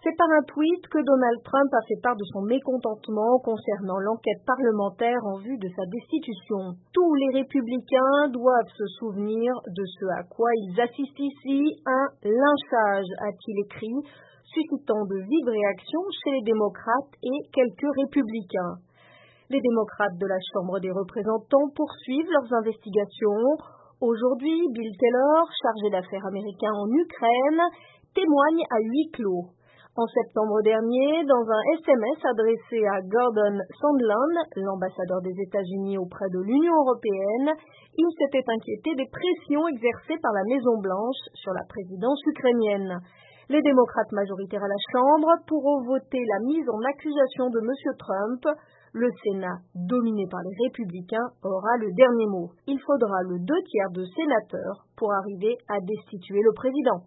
C'est par un tweet que Donald Trump a fait part de son mécontentement concernant l'enquête parlementaire en vue de sa destitution. Tous les républicains doivent se souvenir de ce à quoi ils assistent ici, un lynchage, a-t-il écrit, suscitant de vives réactions chez les démocrates et quelques républicains. Les démocrates de la Chambre des représentants poursuivent leurs investigations. Aujourd'hui, Bill Taylor, chargé d'affaires américain en Ukraine, témoigne à huis clos. En septembre dernier, dans un SMS adressé à Gordon Sondland, l'ambassadeur des États-Unis auprès de l'Union européenne, il s'était inquiété des pressions exercées par la Maison-Blanche sur la présidence ukrainienne. Les démocrates majoritaires à la Chambre pourront voter la mise en accusation de M. Trump. Le Sénat, dominé par les républicains, aura le dernier mot. Il faudra le 2/3 de sénateurs pour arriver à destituer le président.